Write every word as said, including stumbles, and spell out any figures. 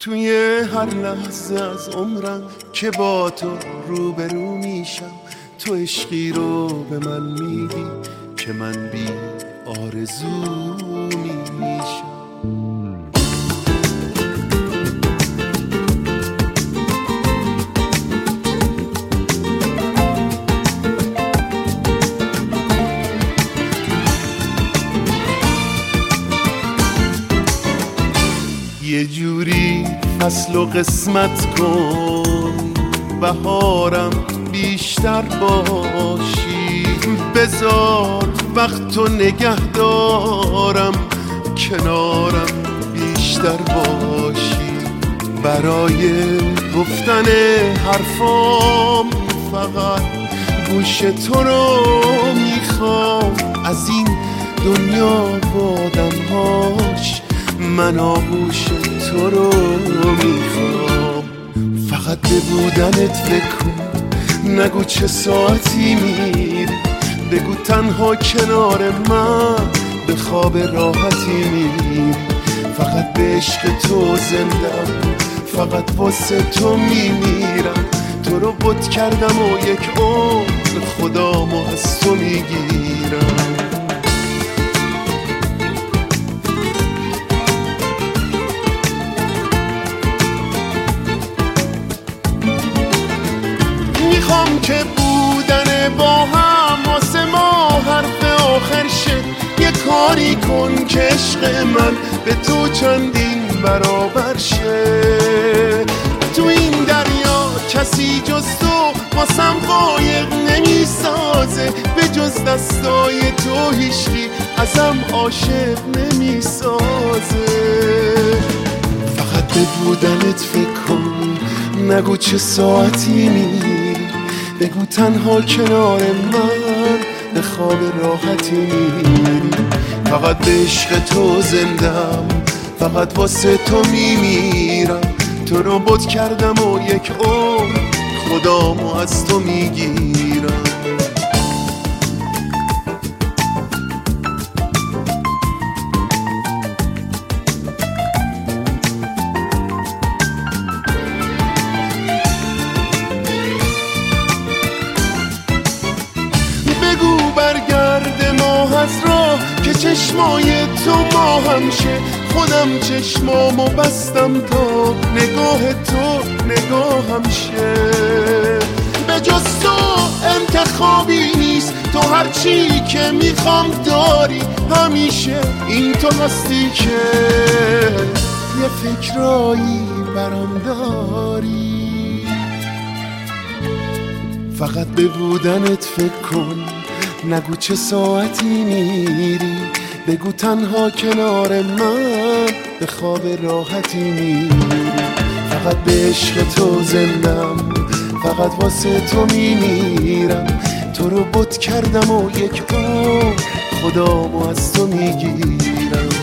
توی هر لحظه از عمرم که با تو روبرو میشم، تو عشقی رو به من میدی که من بی آرزو میشم. یه جوری فصل و قسمت کن، بهارم بیشتر باشی، بذار وقت و نگه دارم کنارم بیشتر باشی. برای گفتن حرفام فقط گوش تو رو میخوام، از این دنیا و آدمهاش من آغوش تو رو میخوام. فقط به بودنت فکر کن، نگو چه ساعتی میری، بگو تنها کنار من به خواب راحتی میری. فقط به عشق تو زندم، فقط واسه تو میمیرم. تو رو بت کردم و یک عمر خدامو از تو میگیرم. میخوام که بودن با هم واسه ما حرف آخر شه. یه کاری کن که عشق من به تو چندین برابر شه. تو این دریا کسی جز تو واسم قایق نمیسازه، به جز دستای تو هیچکی ازم عاشق نمیسازه. فقط به بودنت فکر کن، نگو چه ساعتی میری، بگو تنها کنار من به خواب راحتی میری. فقط به عشق تو زندم، فقط واسه تو میمیرم. تو رو بت کردم و یک عمر خدامو از تو میگیرم. بگو برگرد ماه از راه که چشمای تو ماهم شه. خودم چشمامو بستم تا نگاه تو نگاهم شه. به جز تو انتخابی نیست، تو هرچی که میخوام داری. همیشه این تو هستی که یه فکرایی برام داری. فقط به بودنت فکر کن، نگو چه ساعتی میری، بگو تنها کنار من به خواب راحتی میری. فقط به عشق تو زندم، فقط واسه تو میمیرم. تو رو بت کردم و یک عمر خدامو از تو میگیرم.